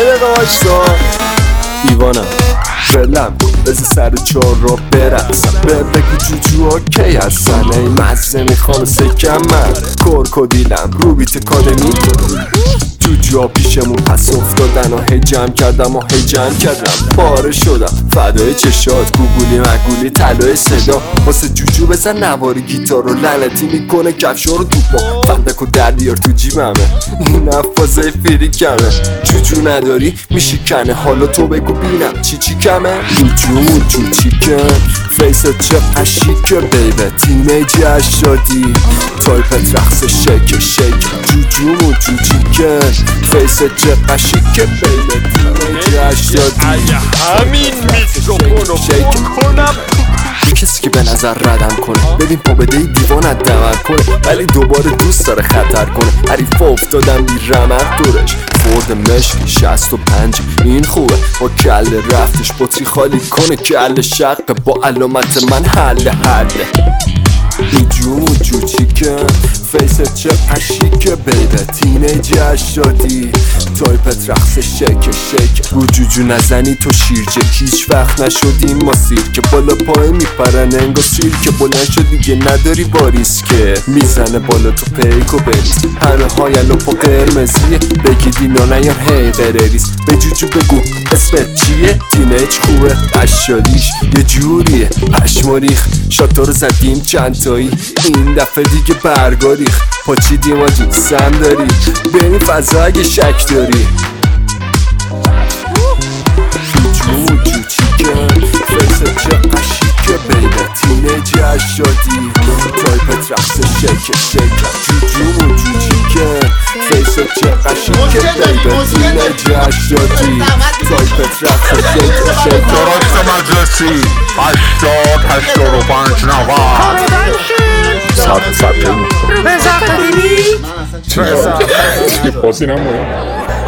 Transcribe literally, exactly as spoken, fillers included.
یه دقیقه وایسا دیوانم فعلم بزه سر چار را برسم به بگو جوجو ها کی هستن ای مزه میخوام سکم من کرکودیلم رو بیت کادمی جوجو ها پیشمون پس افتادن و هی جمع کردم و هی جمع کردم پاره شدم فدای چشات گوگولی مگولی طلای صدا واسه جوجو بزن نواری گیتار رو لعنتی میکنه کفشا رو تو پا فندک و دردیار تو جیبمه این افازه فیری کمه جوجو نداری میشکنه حالا تو بگو بینم چی چی کمه جوجو موجو چیکن فیست چه قشیکه بیبه تینیجی هشتادی تایپت رقص شیک شیک جوجو موجو چیکن فیست چه قشیکه بیبه تینیجی هشتادی همین میکروفونو کنم کسی که به نظر ردم کنه ببین پا بده دیوانت دمر کنه ولی دوباره دوست داره خطر کنه حریفا افتادن بی رمق دورش فورد مشکی شست و پنج این خوبه با کل رفتش بطری خالی کنه کل شقه با علامت من حل حله جوجو موجو چیکن فیست چه قشیکه بیبه تینیجی هشتادی تایپت رقص شیک شیک رو جوجو نزنی تو شیرجه هیچ وقت نشدیم ما سیر که بالا پای میپرن انگا سیر که بلند شد دیگه نداری باریس که میزنه بالا تو پیک و بریز همه های لپا قرمزیه بگی دینا نیار هی قرریز به جوجو بگو اسمت چیه تینیج خوبه هشتادیش یه جوریه پشماریخ شاتا رو زدیم چند تایی این دفعه دیگه برگاریخ پاچیدیم آجی سم داری بریم فضا اگه شک داری جوجو موجو چیکن فیست چه قشیکه بیبه تینیجی هشتادی تایپت رقص شیک شیک جوجو موجو چیکن فیست چه قشیکه بیبه تینیجی هشتادی تایپت رقص شیک شیک درست مجلسی هشتاد هشتاد و پنج نوار ساعت ساعت بزن قدیمی Tipo assim, não, mano.